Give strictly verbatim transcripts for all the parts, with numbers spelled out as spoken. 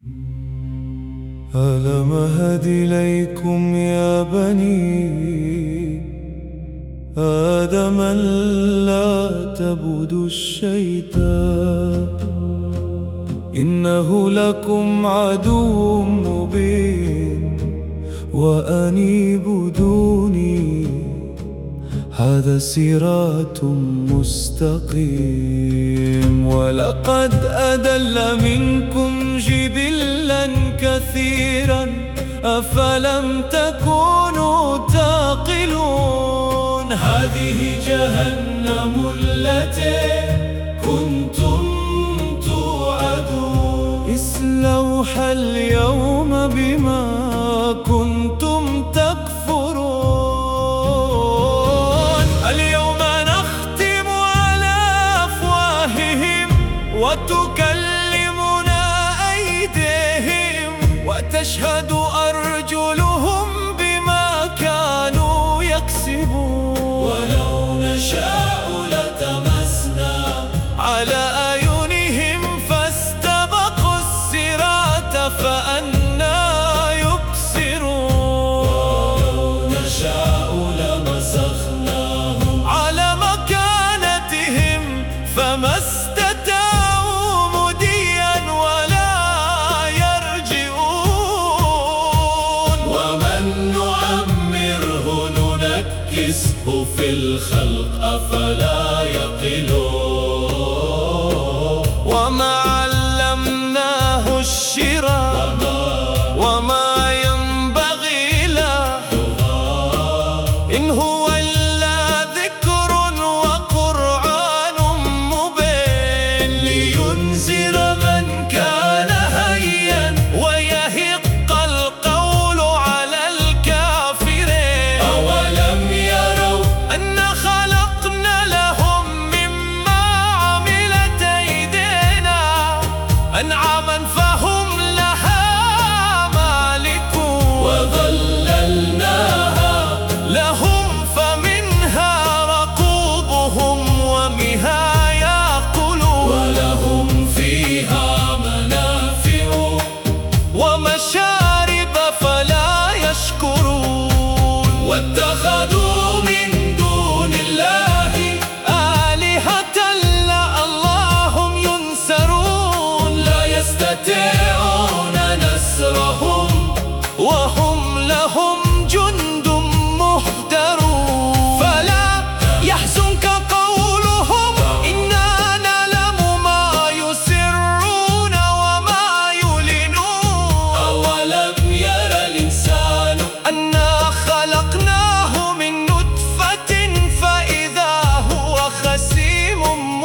ألم أهد إليكم يا بني آدم لا تعبدوا الشيطان إنه لكم عدو مبين وأن اعبدوني هذا صراط مستقيم. ولقد أضل منكم جبلا كثيرا أفلم تكونوا تعقلون. هذه جهنم التي كنتم توعدون اصلوها اليوم بما كنتم تكفرون. اليوم نختم على أفواههم وتكلمنا أيديهم وتشهد أرجلهم بما كانوا يكسبون. ولو نشاء لتمسنا على أعينهم فاستبقوا الصراط فأنى يبصرون. ولو نشاء لمسخناهم على مكانتهم فما استطاعوا مضيا ولا يرجعون. ومن نعمره ننكسه في الخلق أفلا يعقلون. وما علمناه الشعر وما ينبغي له إن هو إلا ذكر وقرآن مبين لينذر من كان حيا ويحق القول على الكافرين. أولم يروا أن خلقنا لهم مما عملت أيدينا أنعاما فهم لها مالكون. وظللناها لهم فمنها ركوبهم ومنها يأكلون. ولهم فيها منافع ومشارب فلا يشكرون. واتخذوا من دون الله آلهة لعلهم ينصرون. لا يستطيعون نصرهم وهم لهم جند مهدرون. فلا يحزنك قولهم إنا نعلم ما يسرون وما يعلنون. أولم ير الإنسان أنا خلقناه من نطفة فإذا هو خصيم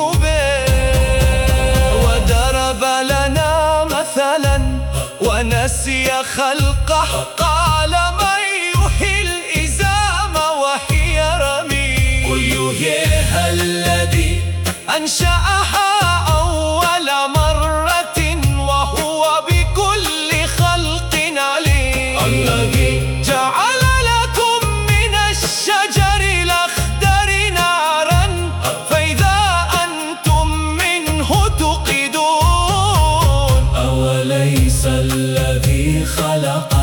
مبين. وضرب لنا مثلا ونسي خلقه قال من يحيي العظام وهي رميم. قل يحييها الذي أنشأها أول مرة وهو بكل خلق عليم. الذي جعل لكم من الشجر الأخضر نارا فإذا أنتم منه توقدون. أوليس الذي خلق